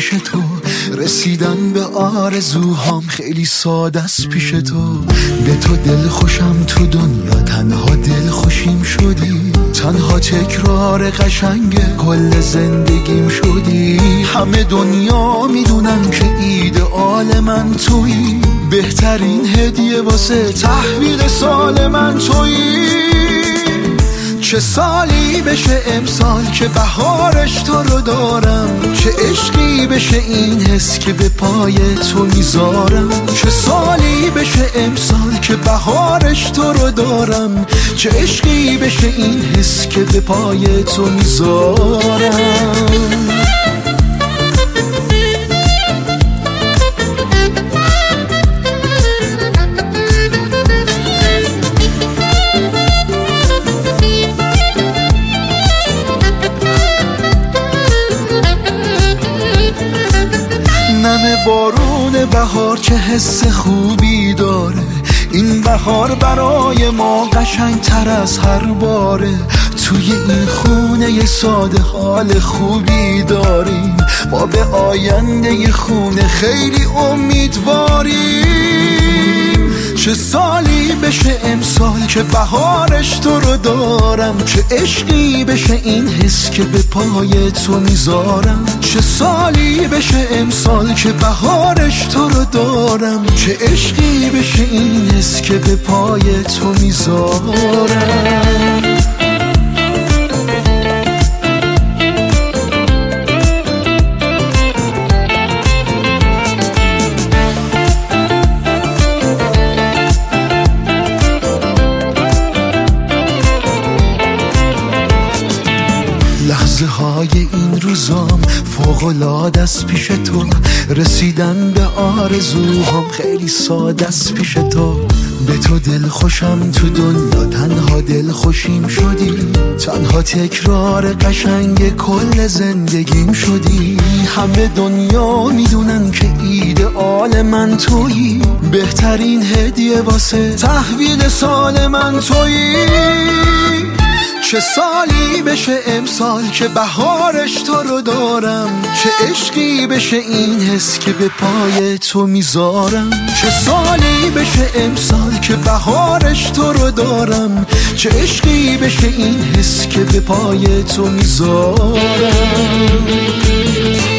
پیش تو، رسیدن به آرزوهام خیلی ساده است پیش تو. به تو دل خوشم تو دنیا، تنها دل خوشیم شدی، تنها تکرار قشنگ کل زندگیم شدی. همه دنیا میدونن که ایدئال من تویی، بهترین هدیه واسه تحویل سال من تویی. چه سالی بشه امسال که بهارش تو رو دارم، چه عشقی بشه این حس که به پای تو میذارم. چه سالی بشه امسال که بهارش تو رو دارم، چه عشقی بشه این حس که به پای تو میذارم. نم بارون بهار چه حس خوبی داره، این بهار برای ما قشنگ تر از هر باره. توی این خونه ساده حال خوبی داریم، ما به آینده خونه خیلی امیدواریم. چه سالی بشه امسال که بهارش تو رو دارم، چه عشقی بشه این حس که به پای تو میذارم. چه سالی بشه امسال که بهارش تو رو دارم، چه عشقی بشه این حس که به پای تو میذارم. لحظه های این روزام فوق‌العاده است پیش تو، رسیدن به آرزوهام خیلی ساده است پیش تو. به تو دل خوشم تو دنیا، تنها دل خوشیم شدی، تنها تکرار قشنگ کل زندگیم شدی. همه دنیا میدونن که ایدئال من تویی، بهترین هدیه واسه تحویل سال من تویی. چه سالی بشه امسال که بهارش تو رو دارم، چه عشقی بشه این حس که به پای تو میذارم. چه سالی بشه امسال که بهارش تو رو دارم، چه عشقی بشه این حس که به پای تو میذارم.